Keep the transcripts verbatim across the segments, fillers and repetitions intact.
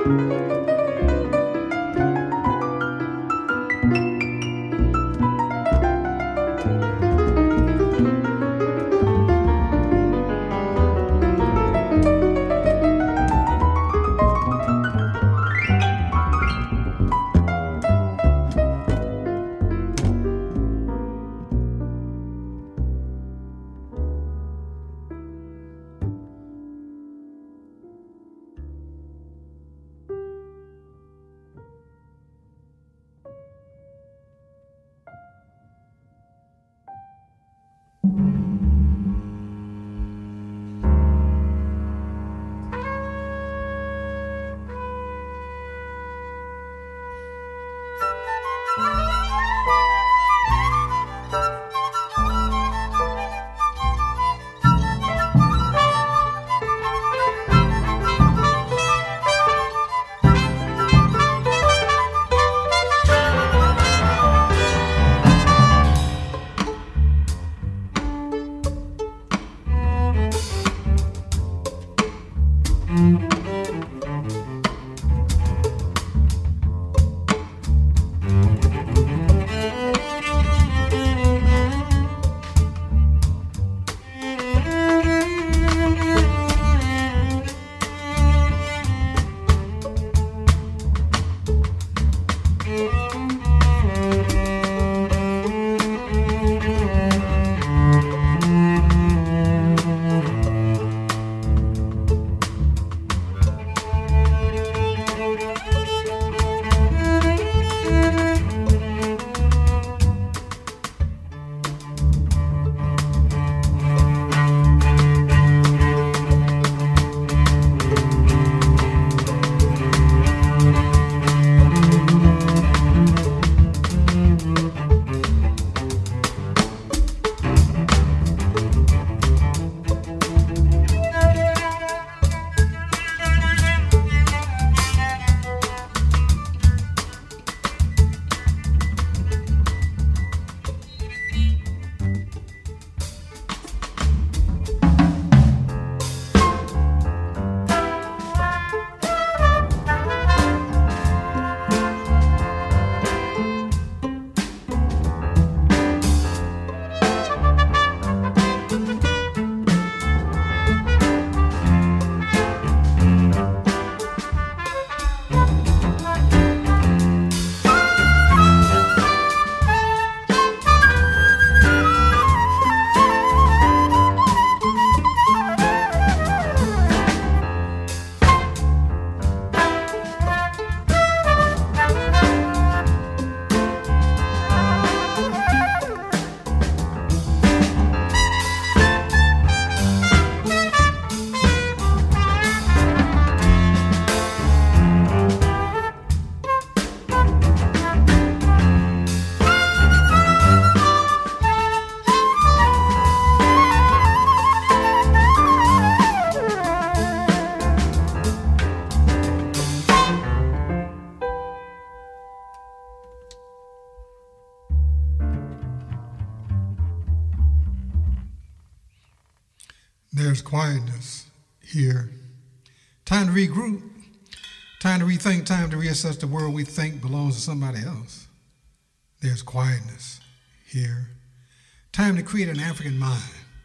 There's quietness here. Time to regroup. Time to rethink. Time to reassess the world we think belongs to somebody else. There's quietness here. Time to create an African mind.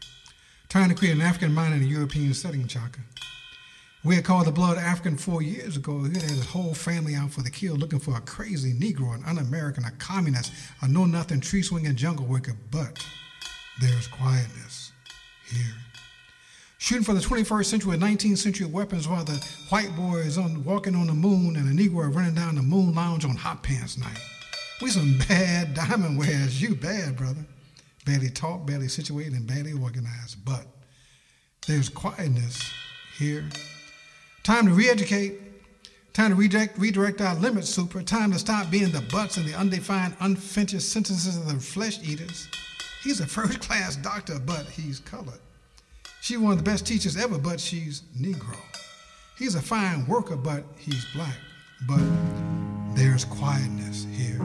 Time to create an African mind in a European setting, Chaka. We had called the blood African four years ago. He had his whole family out for the kill, looking for a crazy Negro, an un-American, a communist, a know-nothing, tree-swinging jungle worker. But there's quietness here. Shooting for the twenty-first century with nineteenth century weapons while the white boy is on, walking on the moon and a Negro running down the moon lounge on hot pants night. We some bad diamond wearers. You bad, brother. Badly taught, badly situated, and badly organized. But there's quietness here. Time to re-educate. Time to redirect, redirect our limits, super. Time to stop being the butts and the undefined, unfinished sentences of the flesh eaters. He's a first-class doctor, but he's colored. She's one of the best teachers ever, but she's Negro. He's a fine worker, but he's black. But there's quietness here.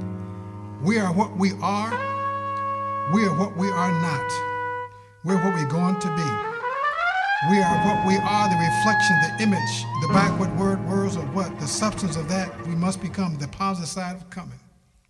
We are what we are. We are what we are not. We're what we're going to be. We are what we are, the reflection, the image, the backward word words of what? The substance of that we must become, the positive side of coming.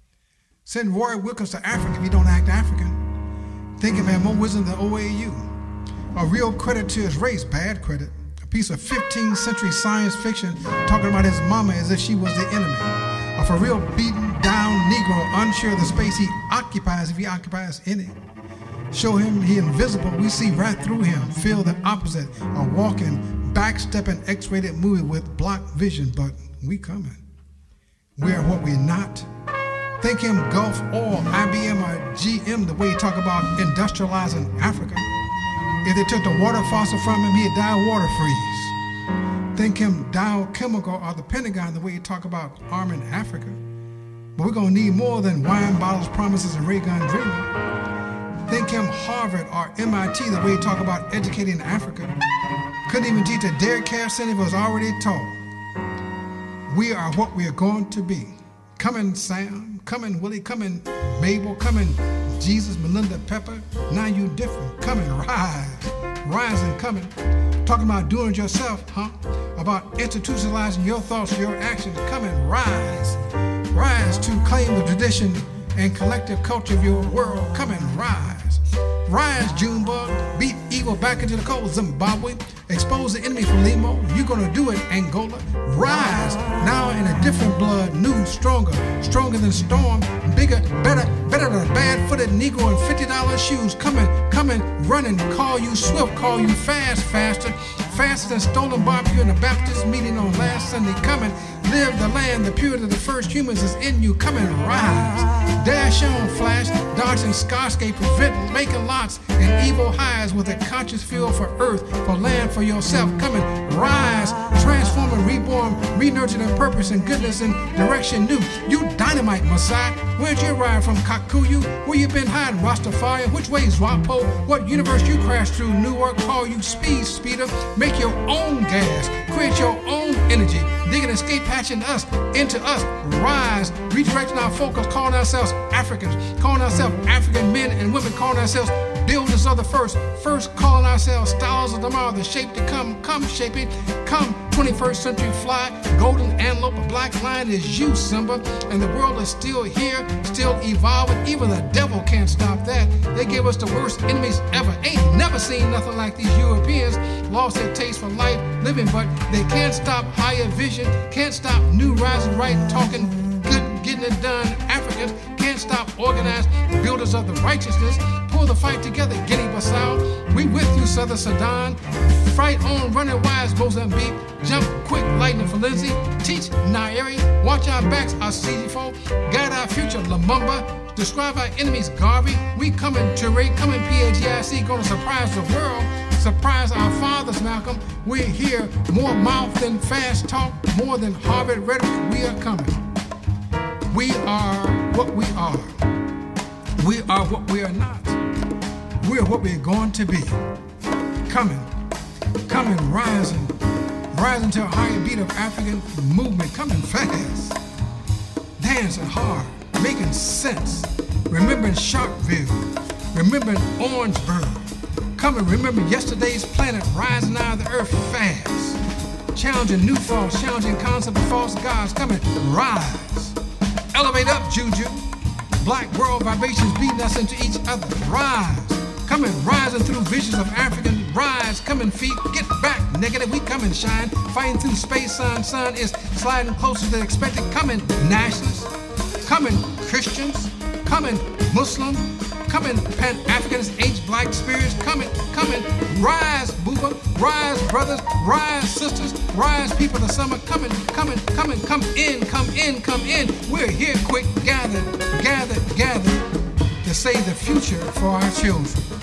Send Roy Wilkins to Africa if you don't act African. Think of him more wisdom than O A U. A real credit to his race, bad credit. A piece of fifteenth century science fiction talking about his mama as if she was the enemy. Of a real beaten down Negro, unsure of the space he occupies if he occupies any. Show him he invisible, we see right through him. Feel the opposite, a walking, backstepping X-rated movie with blocked vision, but we coming. We are what we're not. Think him Gulf Oil, I B M or G M, the way he talk about industrializing Africa. If they took the water faucet from him, he'd die of water freeze. Think him Dow Chemical or the Pentagon, the way he talk about arming Africa. But we're gonna need more than wine bottles, promises, and ray gun dreaming. Think him Harvard or M I T, the way he talk about educating Africa. Couldn't even teach a dare care center if it was already taught. We are what we are going to be. Coming Sam, coming Willie, coming Mabel, coming Jesus, Melinda, Pepper. Now you different. Coming, rise, rise and coming. Talking about doing it yourself, huh? About institutionalizing your thoughts, your actions. Coming, rise, rise to claim the tradition and collective culture of your world. Come and rise. Rise, Junebug. Beat evil back into the cold. Zimbabwe. Expose the enemy from Limo. You're gonna do it, Angola. Rise. Now in a different blood. New, stronger. Stronger than storm. Bigger, better, better than a bad-footed Negro in fifty dollar shoes. Coming, coming, running. Call you swift. Call you fast, faster. Faster than stolen barbecue in a Baptist meeting on last Sunday. Coming. Live the land, the purity of the first humans is in you. Come and rise. Dash on, flash, dodging skyscrapers, vent, making lots, and evil highs with a conscious feel for earth, for land, for yourself. Come and rise. Transform and reborn, re-nurtured in purpose and goodness and direction new. You dynamite, Messiah. Where'd you ride from, Kakuyu? Where you been hiding, Rastafari? Which way's Wapo? What universe you crashed through? Newark, call you speed, speeder. Make your own gas. Create your own energy. Digging escape hatching us into us. Rise, redirecting our focus, calling ourselves Africans, calling ourselves African men and women, calling ourselves builders of the first, first calling ourselves stars of tomorrow, the shape to come, come shaping, come twenty-first century fly, golden antelope, a black lion is you, Simba, and the world is still here, still evolving, even the devil can't stop that. They gave us the worst enemies ever, ain't never seen nothing like these Europeans, lost their taste for life, living, but they can't stop higher vision, can't stop new rising right, talking good, getting it done, Africans can't stop organized builders of the righteousness, pull the fight together, Guinea-Bissau, we with you, Southern Sudan, fight on, running wise, Mozambique, jump quick, lightning for Lindsay, teach Nairi, watch our backs, our C G four, guide our future, Lumumba, describe our enemies, Garvey, we coming to rate, coming P A G I C, gonna surprise the world, surprise our fathers, Malcolm, we're here, more mouth than fast talk, more than Harvard rhetoric, we are coming. We are what we are. We are what we are not. We are what we're going to be. Coming, coming, rising, rising to a higher beat of African movement, coming fast, dancing hard, making sense, remembering Sharpeville, remembering Orangeburg, coming, remembering yesterday's planet, rising out of the earth fast, challenging new thoughts, challenging concept of false gods, coming, rise, elevate up, Juju, black world vibrations beating us into each other, rise, coming, rising through visions of African rise, coming feet, get back, negative, we come and shine, fighting through space, sun, sun is sliding closer than expected, coming nationalists, coming Christians, coming Muslim, coming Pan-Africans, H black spirits, coming, coming, rise, booba, rise, brothers, rise, sisters, rise, people of the summer, coming, coming, coming, come in, come in, come in, we're here quick, gather, gather, gather, to save the future for our children.